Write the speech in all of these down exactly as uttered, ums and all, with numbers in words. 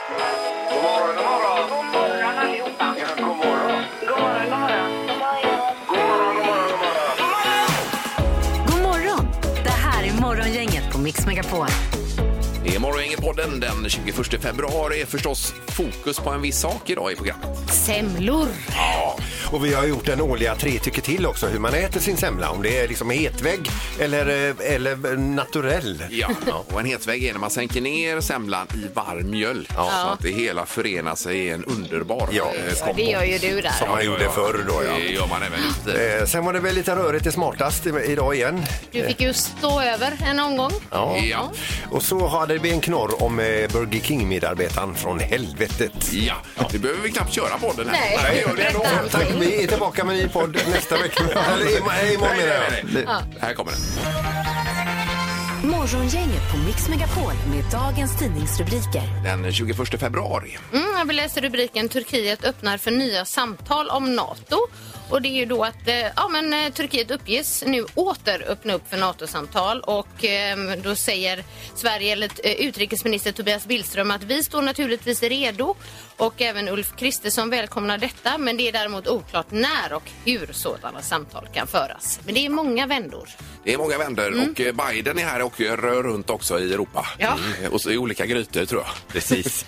God morgon, god morgon. God morgon allihopa. Ja, god morgon. God morgon, god morgon. God morgon, god morgon, god morgon. God morgon. Det här är Morgongänget på Mix Megapol. Det är Morgongänget-podden den tjugoförsta februari är förstås fokus på en viss sak idag i programmet. Semlor. Ja, och vi har gjort en årliga tre tycker till också hur man äter sin semla. Om det är liksom hetvägg eller, eller naturell. Ja, och en hetvägg är när man sänker ner semlan i varm mjölk. Ja. Så att det hela förenar sig i en underbar ja. Ja, det gör ju du där. Som man gjorde förr då, ja. Det gör man även lite. Eh, sen var det väl lite rörigt, det smartast idag igen. Du fick ju stå över en omgång. Ja. Ja. Och så hade vi en knorr om eh, Burger King-medarbetaren från helvetet. Ja, det behöver vi knappt köra podden här. Nej, Nej, gör det ändå. Tack, vi är tillbaka med en ny podd nästa vecka. Eller i- imorgon Nej, menar nej, jag. nej. Här kommer den. Morgongänget på Mix Megapol med dagens tidningsrubriker. Den tjugoförsta februari. Mm, vi läser rubriken Turkiet öppnar för nya samtal om NATO. Och det är ju då att eh, ja, men, eh, Turkiet uppges nu åter öppna upp för NATO-samtal. Och eh, då säger Sverige, eller eh, utrikesminister Tobias Billström, att vi står naturligtvis redo. Och även Ulf Kristersson välkomnar detta. Men det är däremot oklart när och hur sådana samtal kan föras. Men det är många vändor. Det är många vändor Mm. och eh, Biden är här och rör runt också i Europa. Ja. Mm. Och så i olika grytor tror jag. Precis.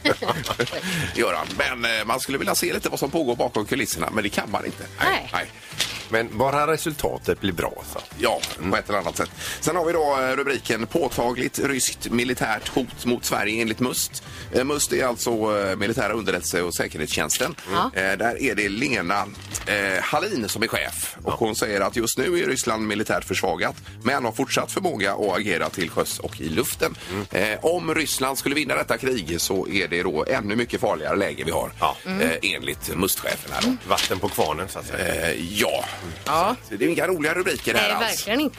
Gör han. Men eh, man skulle vilja se lite vad som pågår bakom kulisserna, men det kan man inte. Nej. Nej. Men bara resultatet blir bra så. Ja, på ett eller annat sätt. Sen har vi då eh, rubriken påtagligt ryskt militärt hot mot Sverige enligt MUST. Eh, MUST är alltså eh, militära underrättelse- och säkerhetstjänsten. Mm. Eh, där är det Lena eh, Hallin som är chef. Och hon säger att just nu är Ryssland militärt försvagat, men har fortsatt förmåga att agera till sjöss och i luften. Mm. Eh, om Ryssland skulle vinna detta krig så är det då ännu mycket farligare läge vi har. Ja. Eh, enligt MUST-chefen här då. Vatten på kvarnen så att säga. Eh, ja. Ja. Så det är inga roliga rubriker här Nej, alls. verkligen inte.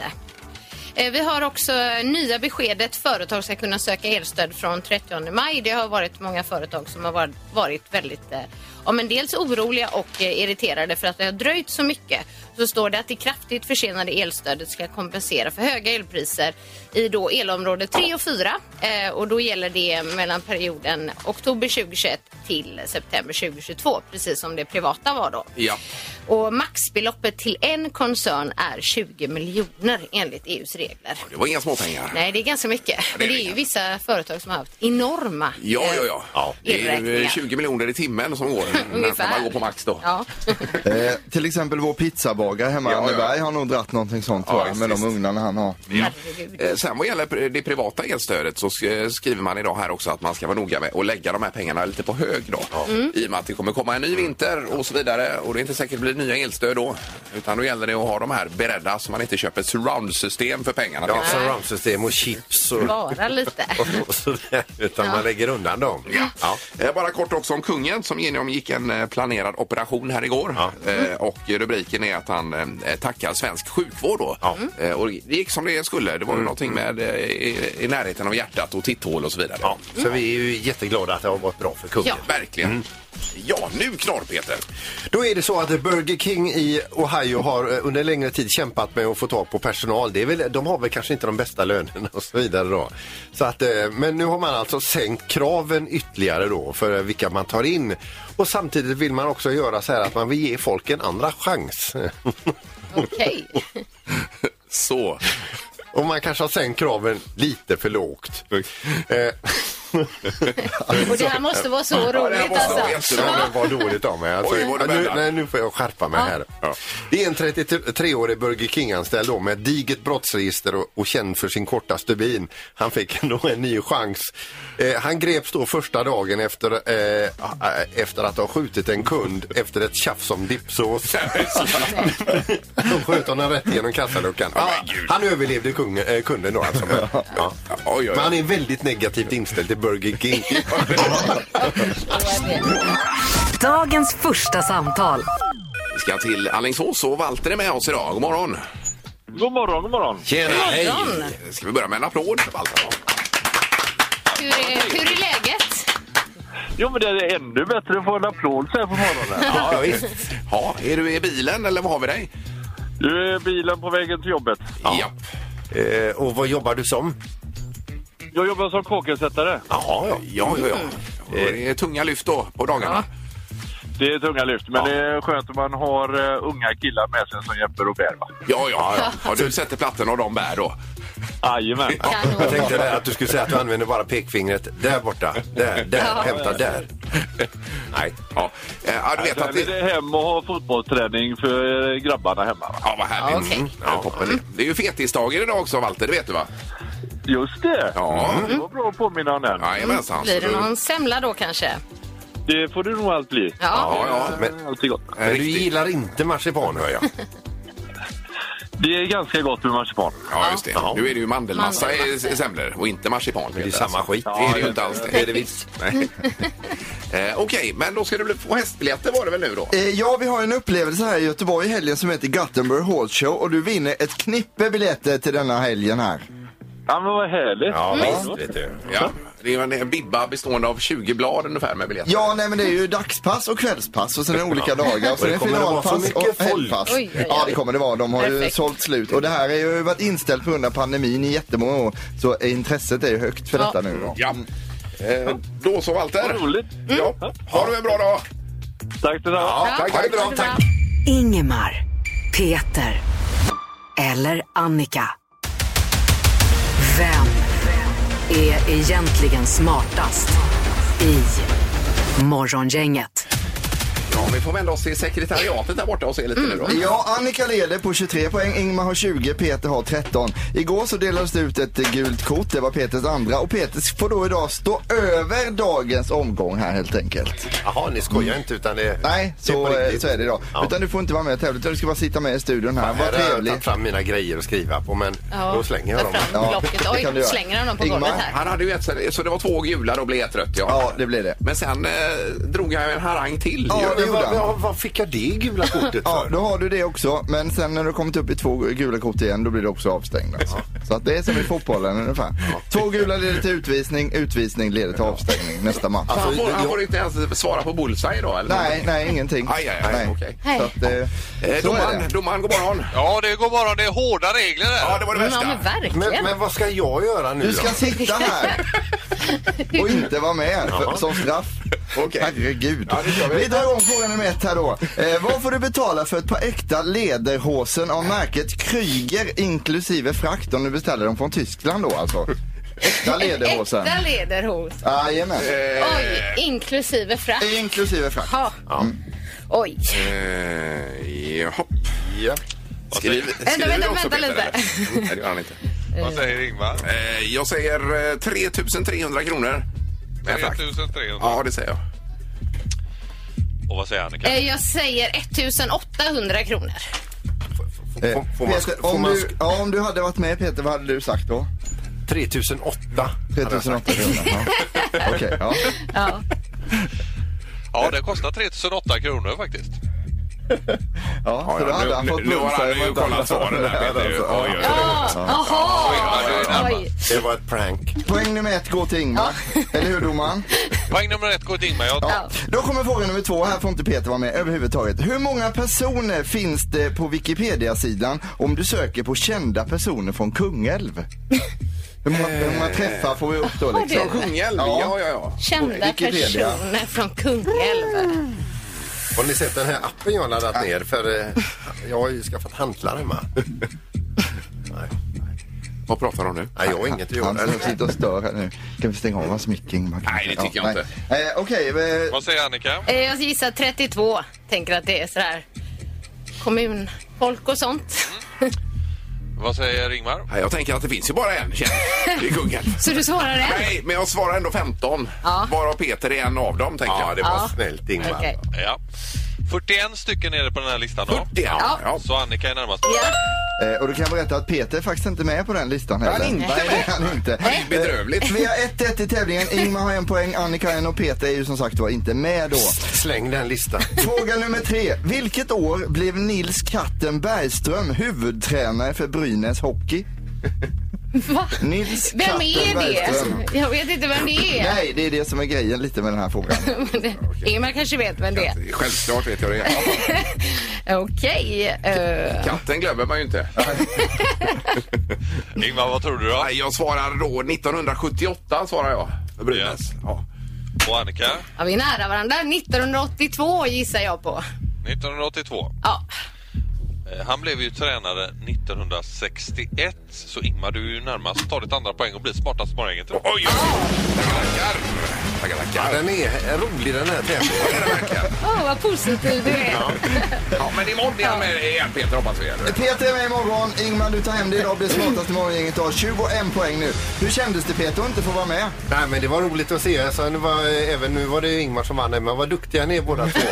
Eh, Vi har också nya beskedet. Företag ska kunna söka elstöd från trettionde maj. Det har varit många företag som har varit, varit väldigt eh, ja, men dels oroliga och eh, irriterade för att det har dröjt så mycket. Så står det att det kraftigt försenade elstödet ska kompensera för höga elpriser i då elområde tre och fyra. Eh, och då gäller det mellan perioden oktober tjugohundratjugoett till september tjugohundratjugotvå, precis som det privata var då. Ja. Och maxbeloppet till en koncern är tjugo miljoner enligt E U:s regler. Det var inga småpengar. Nej, det är ganska mycket. Men det är ju vissa företag som har haft enorma Ja, ja, ja. ja det är ju elräkningar. tjugo miljoner i timmen som går när Ungefär. man går på max då. Ja. Eh, till exempel vår pizzabagare hemma i Ja, ja. Anneberg har nog dratt någonting sånt Ja, tror jag, visst, med visst. de ugnarna han har. Herregud. Eh, Sen vad gäller det privata elstödet så sk- skriver man idag här också att man ska vara noga med att lägga de här pengarna lite på hög då. Mm. I och med att det kommer komma en ny vinter och så vidare och det är inte säkert blir nya elstöd då. Utan då gäller det att ha de här beredda så man inte köper ett surround-system för pengarna. Ja, surround-system och chips och, Bara lite. och sådär. Utan Ja. man lägger undan dem. Ja. Ja. Eh, Bara kort också om kungen som genomgick en eh, planerad operation här igår. Ja. Eh, och rubriken är att han eh, tackar svensk sjukvård då. Ja. Eh, och det gick som det skulle. Det var ju någonting med eh, i, i närheten av hjärtat och titthål och så vidare. Ja, så vi är ju jätteglada att det har gått bra för kungen. Ja, verkligen. Ja, nu knorr Peter. Då är det så att Burger King i Ohio har eh, under längre tid kämpat med att få tag på personal. Det är väl, de har väl kanske inte de bästa lönerna och så vidare då. Så att, eh, men nu har man alltså sänkt kraven ytterligare då för vilka man tar in. Och samtidigt vill man också göra så här att man vill ge folk en andra chans. Okej. Så. Och man kanske har sänkt kraven lite för lågt. Eh, Och det här måste vara så Ja, det här roligt måste vara alltså. jättebra. Ja, det var dåligt av mig. Alltså, Oj, vad det nu, bäddar. nej, nu får jag skärpa mig här. Ja. Det är en trettiotre-årig Burger King-anställd då, med ett digert brottsregister och, och känd för sin korta stubin. Han fick ändå en ny chans. Eh, han greps då första dagen efter, eh, efter att ha skjutit en kund efter ett tjafs om dipsås. De sköt honom rätt genom kassaluckan. Ja, han överlevde kung, eh, kunden då alltså. Men, ja. Oj, oj, oj. Men han är väldigt negativt inställd till Burger King. Dagens första samtal. Vi ska till Alingsås och Walter är med oss idag. God morgon. God morgon, god morgon. Tjena, hej! Morgon. Ska vi börja med en applåd för Walter? Hur är, hur är läget? Jo, men det är ännu bättre att få en applåd så här på morgonen. Ja, visst. Ja, är du i bilen eller vad har vi dig? Du är bilen på vägen till jobbet. Ja. Eh, och vad jobbar du som? Jag jobbar som kakelsättare. Jaha, ja. Ja, ja, ja. Det är tunga lyft då på dagarna. Det är tunga lyft, men det är skönt om man har uh, unga killar med sig som hjälper och bär, va? Ja, ja, ja. Har du sätter plattan och de bär då? Jajamän. Jag tänkte där att du skulle säga att du använder bara pekfingret där borta. Där, där, Ja. hämta där. Nej. Ja, eh, ja du vet Sen att är det... det hem och ha fotbollsträning för grabbarna hemma, va? Ja, vad härligt. Ja, okej. Mm. Ja, toppen det. Det är ju fetisdagar idag också, Walter, det vet du va? Just det. Ja. Det var bra att påminna om den. Jajamensan. Blir det Så du- någon semla då kanske? Det får det nog allt bli. Ja. Ja, ja. Men, Alltid gott. men du Riktigt. gillar inte marsipan, hör jag. Det är ganska gott med marsipan. Ja, just det. Ja. Nu är det ju mandelmassa i Mandelmassa. i semlor och inte marsipan. Det är samma skit. Det är det ju inte alls det. Det är det visst. Nej. eh, Okej, men då ska du bli- få hästbiljetter var det väl nu då? Eh, ja, vi har en upplevelse här i Göteborg i helgen som heter Gothenburg Horse Show och du vinner ett knippe biljetter till denna helgen här. Ja, men vad härligt. Ja, Mm. visst, vet du. Ja, det är en bibba bestående av tjugo blad ungefär med biljetter. Ja, nej men det är ju dagspass och kvällspass och sen är det olika dagar och sen Och det är det kommer att vara så finalpass och mycket folk. helgpass. Oj, oj, oj. Ja, det kommer det vara. De har ju Perfekt. sålt slut och det här har ju varit inställt på grund av pandemin i jättemånga år. Så intresset är ju högt för Ja. detta nu då. Ja. Eh, då så Walter. Vad roligt. Ja. Har du en bra dag? Tack till dig. Ja, tack. Ha Tack. det bra. Ingemar, Peter eller Annika. Vem är egentligen smartast i Morgongänget? Ja, vi får vända oss till sekretariatet där borta och se lite nu då. Ja, Annika leder på tjugotre poäng, Ingmar har tjugo, Peter har tretton. Igår så delades det ut ett gult kort, det var Peters andra och Peter får då idag stå över dagens omgång här helt enkelt. Jaha, ni skojar inte utan det Nej, det är på så, riktigt. så är det idag. Ja. Utan du får inte vara med och tävla, utan du ska bara sitta med i studion här. Här Vad har jag trevligt. tagit fram mina grejer att skriva på, men Ja, då slänger jag ta dem. fram Ja, blocket. det kan du Oj, göra. slänger han dem på Ingmar? golvet här. Han hade ju ett, så det var två gula och blev ett rött, ja. Ja, det blir det. Men sen eh, drog jag en harang till. Ja, ju. det Men gjorde vad, han. vad, vad fick jag det gula kortet Ja, för? då har du det också. Men sen när du kommit upp i två gula kort igen, då blir det också avstängd. Alltså. Så att det är som i fotbollen ungefär. Två gula leder till utvisning, utvisning leder till avstängning nästa match. Han får, han jag- får inte ens svara på bullseye då? Eller Nej, nej, ingenting. Aj, aj, aj, nej. okej. Hej. Så att, eh, Eh, så är domaren, det. domaren, god morgon. Ja, det går bara. Det är hårda regler där. Ja, det var det Ja, värsta. men verkligen. Men, men vad ska jag göra nu Du ska då? sitta här och inte vara med för, som straff. Okej. Herregud. Ja, det gör vi. vi drar igång fråga nummer ett här då. Eh, vad får du betala för ett par äkta lederhosen av märket Kryger inklusive frakt om du beställer dem från Tyskland då alltså? Äkta lederhosen. Äkta lederhos. Jajamän. Oj, inklusive frakt. Inklusive frakt. Ja. Oj. Eh, jaha. Ja. Skriv, Vänta, skriver vänta, du också, vänta Peter, lite. eller? Nej, det gör han inte. Vad säger Ingvar? Eh, jag säger eh, tre tusen trehundra kronor. Med frakt. tre tusen trehundra. Ja, det säger jag. Och vad säger Annika? Eh, Jag säger etttusen åttahundra kronor. Eh, Får- får man- Peter, får om, man- du, ja, om du hade varit med Peter, vad hade du sagt då? tre tusen åtta. tre tusen åttahundra. Ja. Okej, ja. Ja. Ja, det kostar tre tusen åtta kronor faktiskt. Ja, så då hade han nu, fått nu har han bullseye ju mot alla. kollat svaren där, Peter. Ja, Oj, oj, oj. Ja, Jaha. Oj. Det var ett prank. Poäng nummer ett går till Ingmar. Eller hur domaren? Poäng nummer ett går till Ingmar. Jag Ja. Då kommer fråga nummer två. Här får inte Peter vara med överhuvudtaget. Hur många personer finns det på Wikipedia-sidan om du söker på kända personer från Kungälv? Hur många, hur många träffar får vi upp då Har liksom? du? Kungälv, Ja. ja, ja, ja. Kända Wikipedia. personer från Kungälv. Har ni sett den här appen jag har laddat ner? För eh, jag har ju skaffat hantlar hemma. Nej, Vad pratar du om nu? nej, jag har inget att Han göra. som sitter och stör här nu. Kan vi stänga av hans mick, Ingmar? Nej, det tycker jag inte. Eh, Okej, eh, Vad säger Annika? Eh, Jag gissar trettiotvå. Tänker att det är sådär kommunfolk och sånt. Vad säger Ingmar? Nej, jag tänker att det finns ju bara en känd i Kungälv. Så du svarar det? Nej, men jag svarar ändå femton. Ja. Varav Peter är en av dem, tänker Ja, jag. det var Ja. snällt Ingmar. Okej. Ja. fyrtioen stycken är det på den här listan då. fyrtio, ja. Ja. ja. Så Annika är närmast. Ja. eh, och då kan jag berätta att Peter är faktiskt inte med på den listan heller. Han inte Nej, med? det är han inte. Bedrövligt. Eh, Vi har ett ett i tävlingen. Ingmar har en poäng, Annika en och Peter är ju som sagt var inte med då. Släng den listan. Fråga nummer tre. Vilket år blev Nils Katten Bergström huvudtränare för Brynäs Hockey? Va? Nils Vem Katten är Bergström. det? Jag vet inte vem det är. Nej, det är det som är grejen lite med den här frågan. Ingmar kanske vet vem det är. Självklart vet jag det. Okej. eh, Katten glömmer man ju inte. Ingmar, vad tror du då? Nej, jag svarar då nittonhundrasjuttioåtta, svarar jag. För Brynäs. Ja. Och Annika? Ja, vi är nära varandra. nittonhundraåttiotvå gissar jag på. nittonhundraåttiotvå. Ja. Han blev ju tränare nittonhundrasextioett, så Ingmar, du är ju närmast, tar ditt andra poäng och blir smartast morgongänget. Oj, oj, tackar, tackar, tackar. Den är rolig den här tävlingen. Åh, oh, vad positiv du är. Ja. Ja, men imorgon är han med igen, Peter, hoppas vi. Eller? Peter är med imorgon. Ingmar, du tar hem det idag och blir smartast i morgongänget. Du har tjugoen poäng nu. Hur kändes det, Peter, att inte få vara med? Nej, men det var roligt att se. Alltså, nu var, även nu var det Ingmar som vann, men vad duktiga ni är båda två.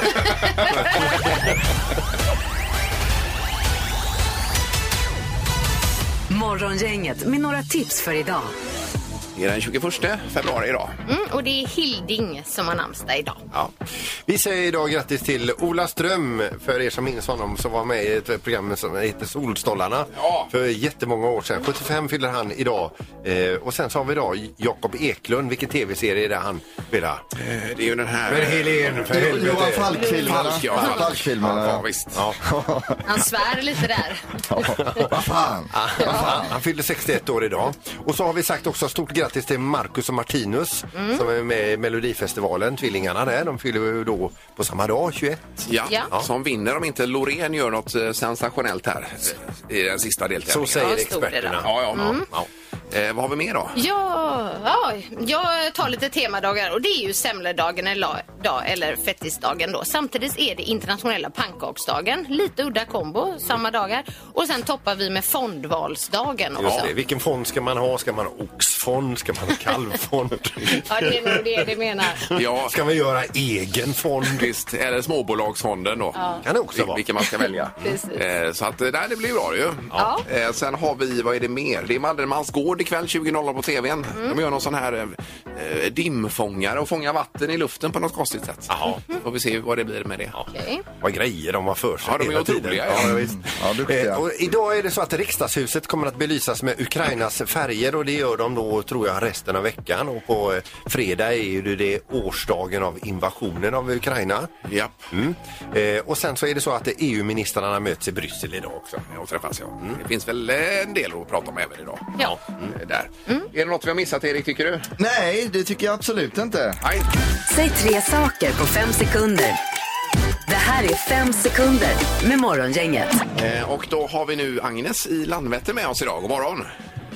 Morgongänget med några tips för idag. Det är den tjugoförsta februari idag. Mm, och det är Hilding som har namnsdag idag. Ja. Vi säger idag grattis till Ola Ström. För er som minns honom, som var med i ett program som heter Solstollarna. Ja. För jättemånga år sedan. sjuttiofem fyller han idag. Eh, och sen så har vi idag Jakob Eklund. Vilken tv-serie är det han spelar? Eh, Det är ju den här... Men Helen, för helvete. Johan Falk-filmerna. Falk, ja. Falk. Falk-filmerna. Ja, visst. Ja. Han svär lite där. Vad fan? Han, han fyllde sextioett år idag. Och så har vi sagt också stort grattis till Marcus och Martinus Mm. som är med i Melodifestivalen. Tvillingarna där, de fyller ju då på samma dag, tjugoett. Ja, Ja. som vinner om inte Loreen gör något eh, sensationellt här eh, i den sista deltävlingen. Så säger Ja, stod det experterna. då. Ja, ja, ja. Mm. ja. Eh, vad har vi mer då? Ja, ja, jag tar lite temadagar och det är ju semledagen eller, dag, eller fettisdagen då. Samtidigt är det internationella pannkaksdagen. Lite udda kombo, samma dagar. Och sen toppar vi med fondvalsdagen också. Ja, det. Vilken fond ska man ha? Ska man ha oxfond? Ska man ha kalvfond? Ja, det är nog det det menar. Ja, Ska man göra egen fond? visst. Eller småbolagsfonden då. Kan det också Vil- vara. Vilken man ska välja. Precis. Eh, så att, nej, det blir bra ju. Ja. Eh, sen har vi, vad är det mer? Det är Maddermans gård ikväll tjugo noll noll på tvn. De gör någon sån här eh, dimfångare och fångar vatten i luften på något konstigt sätt. Ja. Får vi se vad det blir med det. Okej. Vad grejer de har för sig Ja, de är hela otroliga, tiden. ja. Ja, visst. Ja, duktiga. Eh, och idag är det så att riksdagshuset kommer att belysas med Ukrainas färger och det gör de då, tror jag, resten av veckan. Och på eh, fredag är ju det årsdagen av invasionen av Ukraina. Ja. Mm. Eh, och sen så är det så att E U-ministrarna möts i Bryssel idag också. Och träffas, ja. Det finns väl en del att prata om även idag. Ja. Mm. Där. Är det något vi har missat, Erik, tycker du? Nej, det tycker jag absolut inte. Nej. Säg tre saker på fem sekunder. Det här är fem sekunder med Morgongänget. Eh, och då har vi nu Agnes i Landvetter med oss idag. God morgon.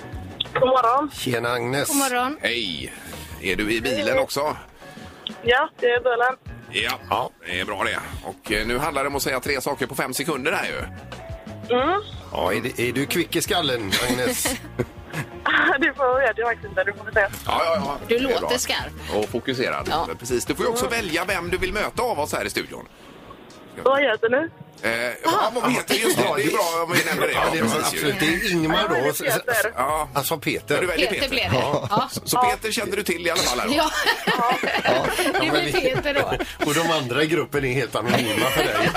God morgon. Tjena Agnes. God morgon. Hej. Är du i bilen också? Ja, det är bilen. Ja, ja, det är bra det. Och eh, nu handlar det om att säga tre saker på fem sekunder här ju. Mm. Ja, är, det, är du kvick i skallen, Agnes? Det får vet jag faktiskt inte. Du får vi se. Ja, ja, ja. Du Det är låter bra. skarp. Och fokuserad. Ja. Precis. Du får ju också välja vem du vill möta av oss här i studion. Vad heter ni? Eh, ja, vad heter det? Just det, det är bra om vi nämner det. Ja, det är precis ju. absolut. Det är Ingmar Ja, det då. är Peter. Ja. Alltså Peter. Du väljer Peter Peter. blev det. Ja. Så Peter kände du till i alla fall här då? Ja. Det blir Peter då. Och de andra i gruppen är helt anonyma för dig.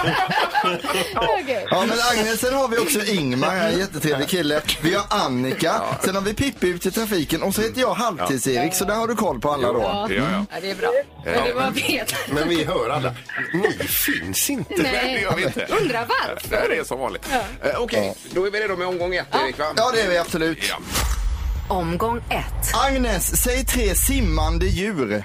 Okej. Ja, men Agnes, sen har vi också Ingmar, en jättetrevlig kille. Vi har Annika, sen har vi Pippi ute i trafiken och så heter jag Halvtids-Erik, så där har du koll på alla då. Ja. Ja, ja. Ja, det är bra. Men det var Peter. Men vi hör alla. Ni finns inte. Nej, det gör vi inte. Undrar varför. Det här är som vanligt. Eh, Okej, då är vi redo med omgång ett, Erik, va? Ja, det är vi absolut. Ja. Omgång ett. Agnes, säg tre simmande djur.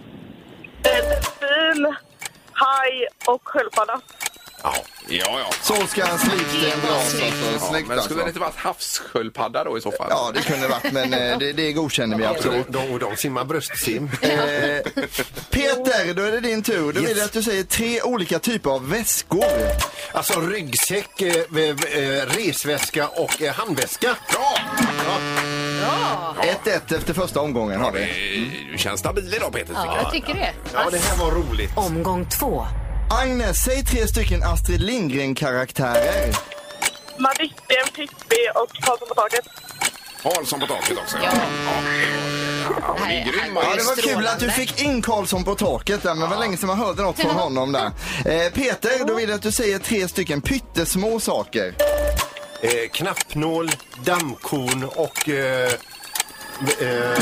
Delfin, haj och sköldpadda. Ja, ja. ja. Så ska en slipsten dras. Alltså. Ja, Snyggt men skulle det alltså. inte varit havssköldpadda då i så fall? Ja, det kunde varit, men eh, det, det godkänner vi absolut. De, de, de simmar bröstsim. Eh, Peter, då är det din tur. Då vill Yes. jag att du säger tre olika typer av väskor. Alltså ryggsäck, eh, eh, resväska och eh, handväska. Bra! ett ett efter första omgången har vi. Eh, Du känns stabil idag, Peter, tycker Ja, jag. jag tycker det. Ja, det här var roligt. Omgång två. Agnes, säg tre stycken Astrid Lindgren-karaktärer. Madicken, Pippi och Karlsson på taket. Karlsson på taket också. Ja. Ja, det är grym. Ja, det var kul Strålande. att du fick in Karlsson på taket där, men det var länge sedan man hörde något från honom där. Eh, Peter, då vill jag att du säger tre stycken pyttesmå saker. Eh, knappnål, dammkorn och... Eh, eh,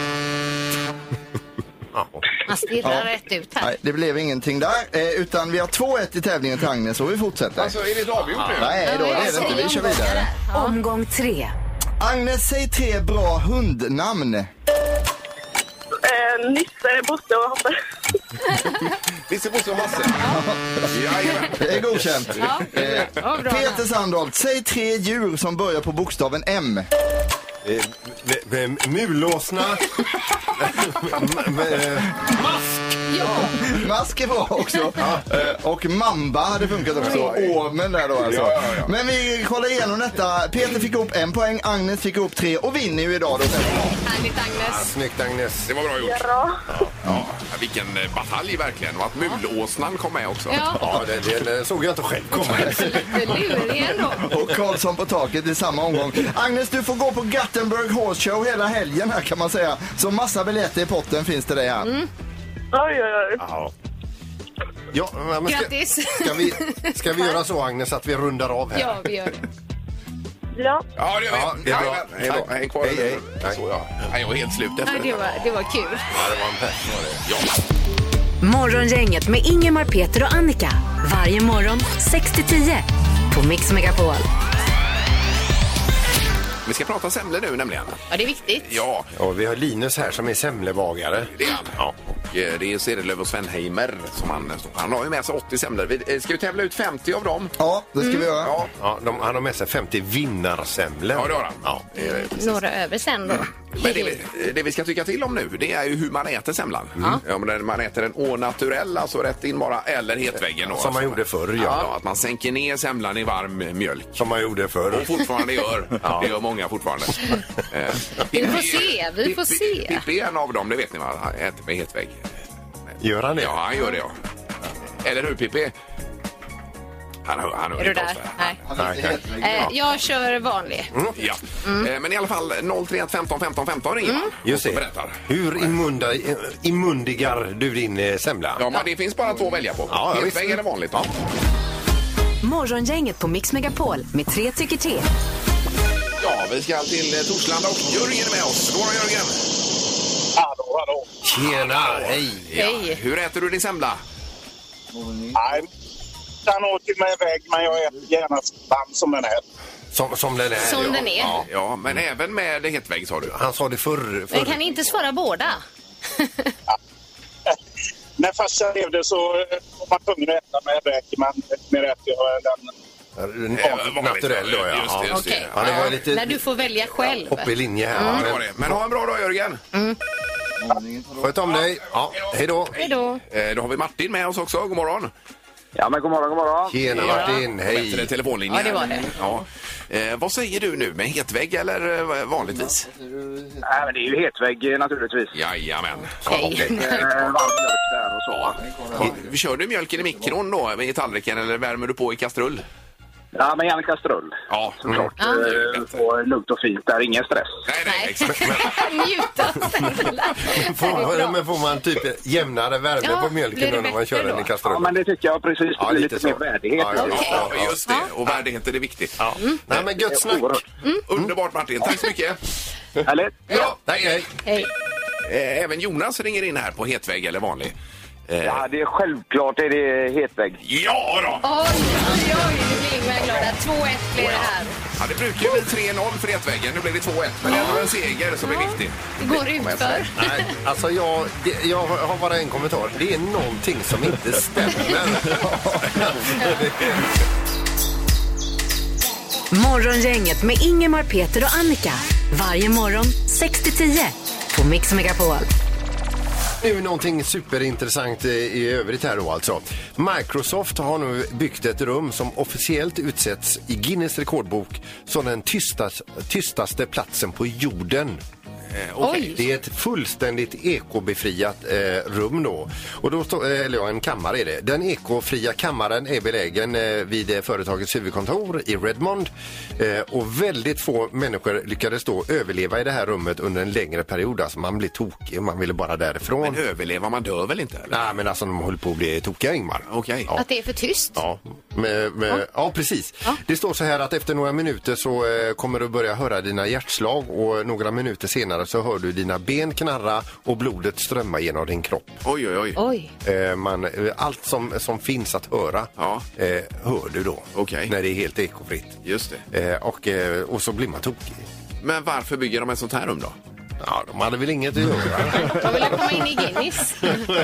ja. Han stirrar Ja. rätt ut här. Nej, det blev ingenting där, eh, utan vi har två ett i tävlingen till Agnes och vi fortsätter. Alltså, är det ett avgjort nu? Nej då, det är det inte. Vi kör vidare. Omgång tre. Agnes, säg tre bra hundnamn. Eh, Eh, Nisse, Bosse och Hasse. Nisse, Bosse och Hasse. Jajamän. Det är godkänt. Ja. Eh, Ja, bra. Peter Sandholt, säg tre djur som börjar på bokstaven M. Eh, v- v- mulåsna. M- eh, Mask är bra också. Eh, och mamba hade funkat också. Ormen där då alltså. Ja, ja, ja. Men vi kollar igenom detta. Peter fick upp en poäng, Agnes fick upp tre och vinner ju idag då. Härligt, Agnes. Snyggt, Agnes. Det var bra gjort. Bra. Ja, vilken eh, batalj verkligen. Och att mulåsnan kom med också. Ja, Ja, det, det, det såg jag inte själv komma. lite lurig ändå. Och Karlsson på taket i samma omgång. Agnes, du får gå på Gothenburg Horse Show hela helgen här kan man säga. Så massa biljetter i potten finns det dig här. Mm. Oj, oj, oj. Ja. Ja, men ska, Grattis. ska, vi, ska vi göra så, Agnes, att vi rundar av här? Ja, vi gör det. Ja. Ja, det gör vi. Ja, det är bra. Jajamän. Hej då. Tack. Häng kvar. Hej, hej. Tack. Så, ja. Nej, jag är helt slut efter Ja, det, var, det var kul. Ja, det var en pest, var det. Ja. Morgongänget med Ingemar, Peter och Annika. Varje morgon sex till tio på Mix Megapol. Vi ska prata semlor nu nämligen. Ja, det är viktigt. Ja, Ja, vi har Linus här som är semlebagare. det är han. Ja. Och eh, det är Cederlöv och Svenheimer som han står. Han har ju med sig åttio semlor. Vi eh, ska ju tävla ut femtio av dem. Ja, det ska vi göra. Ja, Ja, de, han har med sig femtio vinnarsemlor. ja det har han. Ja. Eh, Några över sen då. Men det, vi- det vi ska tycka till om nu, det är ju hur man äter semlan. Ja, men man äter den au naturell, alltså rätt in bara, eller hetväggen. Då, Som man alltså. gjorde förr, ja. Ja, att man sänker ner semlan i varm mjölk. Som man gjorde förr. Och fortfarande gör. Det gör många fortfarande. Eh, Vi får se, vi får Pippi- se. Pippi är en av dem, det vet ni va? Han äter med hetvägg. Gör han det? Ja, han gör det, ja. Eller hur, Pippi? Han hör, han hör Är du inte där? oss. Nej. Nej, nej. Eh, jag kör vanlig. Ja. Eh, Men i alla fall noll tre ett femton femton femton ringer man. Just Och det. berättar. Hur immunda, immundigar du din eh, semla? Ja, men det finns bara två att välja på. Ja, ja, hetvägg visst. eller vanligt. Ja. Morgongänget på Mix Megapol med tre tycker till. Ja, vi ska till eh, Torslanda och Jörgen är med oss. God morgon, Jörgen. Hallå, hallå. Tjena, hej! Hej. Hur äter du din semla? Nej, den åker med väg, men jag äter gärna span som den är. Som, som den är. Som ja. den är. Ja, ja, men även med hetvägg sa du. Han sa det förr. förr. Men kan ni inte svara båda? När farsan levde så eh, var man tvungen att äta med väg, men med rätt jag den. Eh, vanligt. Naturell då, ja. Just det, just det. Okej. Ja, det var lite När du får välja själv. hopp i linje här. Ja, det Men, var det. Men ha en bra dag, Jörgen. sköt om dig. Ja, hej då. Hej då. Eh, Då har vi Martin med oss också. God morgon. Ja, men god morgon, god morgon. Tjena Martin, Bättre hej. telefonlinje. Ja, det var det. Ja. Eh, vad säger du nu? Med hetvägg eller eh, vanligtvis? Nej, men det är ju hetvägg naturligtvis. Jajamän. Hej. Varm mjölk där och så. Ja. Kör du mjölken i mikron då i tallriken eller värmer du på i kastrull? Ja, men gärna kastrull. Ja, Såklart. Ja. Det är ju Eh, bättre. Och lugnt och fint där, ingen stress. Nej, nej, Nej. exakt. Njuta snälla. Får, men får man typ jämnare värme Ja, på blir mjölken det då när man kör bättre den i då? Ja, kastrullen? men det tycker jag precis. Det Ja, blir lite lite mer så. värdighet. Ja, ja, Ja, just det. Och värdigheten är viktigt. Ja. Nej men gött snack. Oerhört. Underbart, Martin. Tack så mycket. Härligt. Ja. Tack, hej. Hej. Eh, Även Jonas ringer in här på hetvägg eller vanlig. Eh, Ja, det är självklart är det hetvägg. Ja då! Oj, oj, oj. Nu blir Ingvar glada. två ett blir det här. Ja, det brukar ju bli tre noll för hetväggen. Nu blir det två ett. Men det är ändå en seger som är viktig. Det går utför. Nej, alltså jag, det, jag har bara en kommentar. Det är någonting som inte stämmer. Morgongänget med Ingemar, Peter och Annika. Varje morgon sex till tio på Mix Megapol. Nu är någonting superintressant i övrigt här då alltså. Microsoft har nu byggt ett rum som officiellt utsätts i Guinness rekordbok som den tystas, tystaste platsen på jorden. Eh, okej. Oj. Det är ett fullständigt ekobefriat eh, rum då. Och då står, eller ja, en kammare är det. Den ekofria kammaren är belägen eh, vid eh, företagets huvudkontor i Redmond. Eh, och väldigt få människor lyckades då överleva i det här rummet under en längre period. Alltså man blir tokig och man ville bara därifrån. Men överleva, man dör väl inte? Eller? Nej, men alltså de håller på att bli tokiga, Ingmar. Okej. Ja. Att det är för tyst. Ja, med, med, ja. precis. Ja. Det står så här att efter några minuter så eh, kommer du börja höra dina hjärtslag och några minuter senare så hör du dina ben knarra och blodet strömma genom din kropp. Oj, oj, oj. Oj. Eh, man, eh, allt som, som finns att höra Ja. eh, hör du då Okej. när det är helt ekofritt. Just det. Eh, och, eh, och så blir man tokig. Men varför bygger de ett sånt här rum då? Ja, de hade väl inget att göra. De ville komma in i Guinness.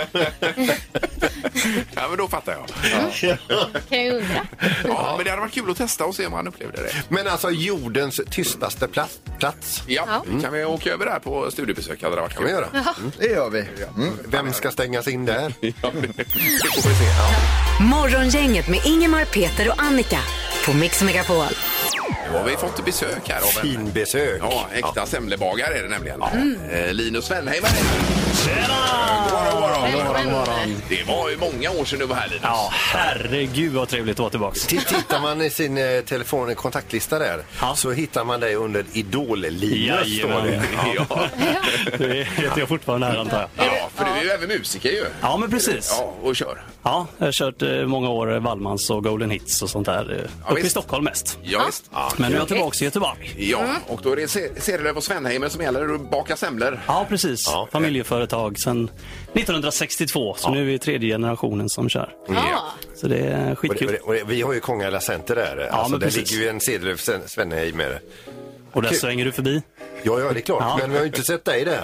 Ja, men då fattar jag. Kan jag undra. Ja, men det hade varit kul att testa och se om han upplevde det. Men alltså jordens tystaste plats. plats. Ja, kan vi åka över där på studiebesök? Hade det varit Kan vi kul. göra? Det gör vi. Mm. Vem ska stängas in där? Ja, det det får vi se. Ja. Morgongänget med Ingemar, Peter och Annika på Mix Megapol. Nu har vi fått besök här av en... Fin besök. Ja, äkta semlebagare är det nämligen. Eh, Linus Svenheim. Tjena! God morgon, god morgon, god morgon. Det var ju många år sedan du var här, Linus. Ja, herregud vad trevligt att vara tillbaka. Tittar man i sin eh, telefon, kontaktlista där, Ja. så hittar man dig under Idol-Linus. står det. Ja. Det heter jag fortfarande här, antar jag. Ja, för du är ju även musiker ju. Ja, men precis. Ja, och kör. Ja, jag har kört eh, många år eh, Wallmans och Golden Hits och sånt där. Eh, Ja, uppe i visst. Stockholm mest. Ja, visst. Ja, Men nu är jag tillbaka i Göteborg. ja, och då är det Se- Cederlöf och Svenheimer som gäller. Du bakar semlor. Ja, precis. Ja. Familjeföretag sedan nittonhundrasextiotvå. Så nu är vi tredje generationen som kör. Ja. Så det är Och det, skitkul. och det, och det, vi har ju Kongala Center där. alltså, men där precis. ligger ju en Cederlöf Svenheim med det. Och där svänger du förbi. Ja, ja, det är klart. Ja. Men vi har ju inte sett dig där.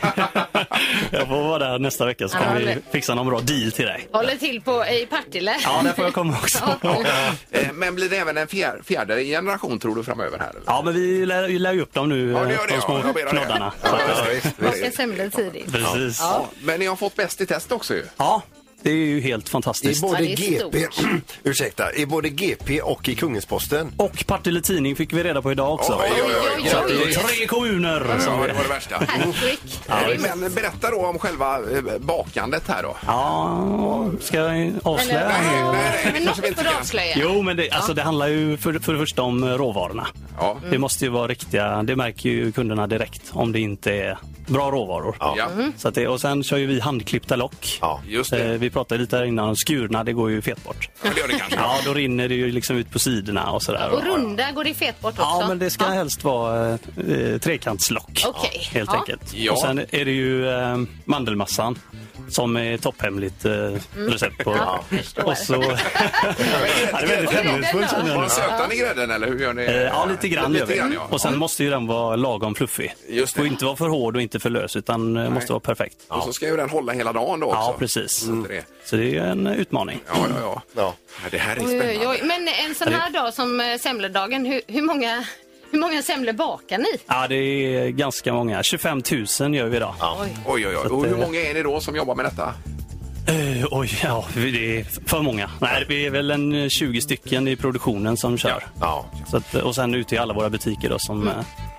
Jag får vara där nästa vecka så Ja, kan vi men- fixa någon bra deal till dig. Håller till på i Partille. Ja, där får jag komma också. Eh, Men blir det även en fjär, fjärde generation, tror du, framöver här? Eller? Ja, men vi lär, vi lär ju upp dem nu, Ja, det gör det, de små ja. Jag menar det. knoddarna. Ja, Så att, ja, eh, visst, Man visst. ska semla tidigt. Precis. Ja, men ni har fått bäst i test också ju. Ja, det är ju helt I fantastiskt. både Ja, det är G P, stort. ursäkta, i både G P och i Kungensposten. Och Partille Tidning fick vi reda på idag också. Oj, oj, oj, oj. Så att det är tre kommuner Ja, som det vi... var det värsta. Hattrick. Eh, Men berätta då om själva eh, bakandet här då. Ja, ska jag avslöja? Eller- Nej, nej, nej, Men kanske vi något inte får du kan. avslöja. Jo, men det, alltså, det handlar ju för, för det första om råvarorna. Ja. Det måste ju vara riktiga, det märker ju kunderna direkt om det inte är bra råvaror. Ja, Så att det, och sen kör ju vi handklippta lock. Ja. just Eh, det. vi pratade lite här innan om skurna, det går ju fet bort. Ja, det gör det kanske. Ja, då rinner det ju liksom ut på sidorna och sådär. Och runda går det fet bort också. Ja, men det ska helst vara eh, trekantslock. Okej. Helt Ja. enkelt. Ja. Och sen är det ju eh, mandelmassan som är topphemligt eh, recept på. Ja, förstår. Och så... ja, det är väldigt hemlighetsfullt känner jag Har nu. ni sötar ni grädden eller hur gör ni? Eh, Ja, lite grann gör Lite vi. grann, ja. Och sen måste ju den vara lagom fluffig. Just det. Får inte vara för hård och inte för lös utan eh, måste vara perfekt. Och så ska ju den hålla hela dagen då också. Ja, precis. Så att det är- Så det är ju en utmaning. Ja, ja, ja. Ja. Ja, det här är Oj, spännande. oj, oj. Men en sån här dag som eh, semledagen, hur, hur många... Hur många semlor bakar ni? Ja, det är ganska många. tjugofem tusen gör vi idag. Oj, oj, oj. Och hur många är ni då som jobbar med detta? Eh, oj, ja, det är för många. Nej, vi är väl en tjugo stycken i produktionen som kör. Ja. Så att, och sen ute i alla våra butiker då som... eh,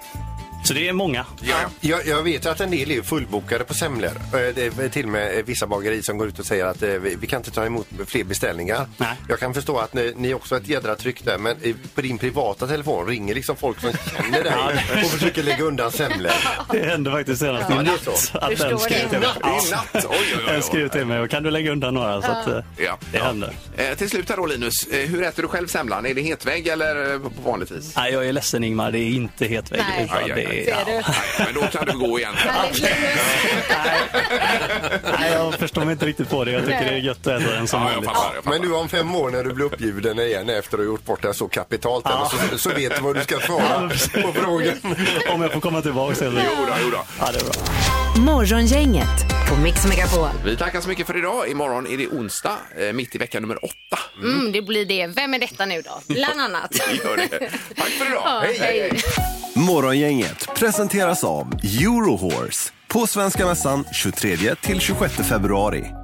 Så det är många. Ja, Jag, jag vet att en del är fullbokade på semlor. Eh, Det är till och med vissa bagerier som går ut och säger att eh, vi vi kan inte ta emot fler beställningar. Nej. Jag kan förstå att ni, ni också har ett jädra tryck där, men i- på din privata telefon ringer liksom folk som känner dig och försöker lägga undan semlor. Det hände faktiskt senast Ja, i det är natt. så. Att Förstår den skrev det. till mig. det är natt. Oj, oj, oj, Den oj. skrev till mig och kan du lägga undan några? Så att, eh, Ja. det händer. Eh, till slut här då, Linus. Eh, hur äter du själv semlan? Är det hetvägg eller eh, på vanligt vis? Nej, jag är ledsen Ingmar, det är inte hetvägg. Nej. utan Aj, aj, aj. det är, Ser du? Nej, men då kan du gå igen. Härligt, Linus. Nej, jag förstår mig inte riktigt på det. Jag tycker det är gött att äta den som Ja, jag vanligt. fattar. Jag fattar. Men du om fem år när du blir uppbjuden igen efter att ha gjort bort det så kapitalt eller så, så vet du vad du ska svara på frågan. Om jag får komma tillbaka. Eller? Jo då, jo då. Ja, det är bra. Morgongänget på Mix Megapol. Vi tackar så mycket för idag. Imorgon är det onsdag, eh, mitt i vecka nummer åtta. Mm, det blir det. Vem är detta nu då? Bland annat. Vi gör det. Tack för idag. Ja, Hej, hej, hej. Morgongänget presenteras av Eurohorse på Svenska Mässan tjugotredje till tjugosjätte februari.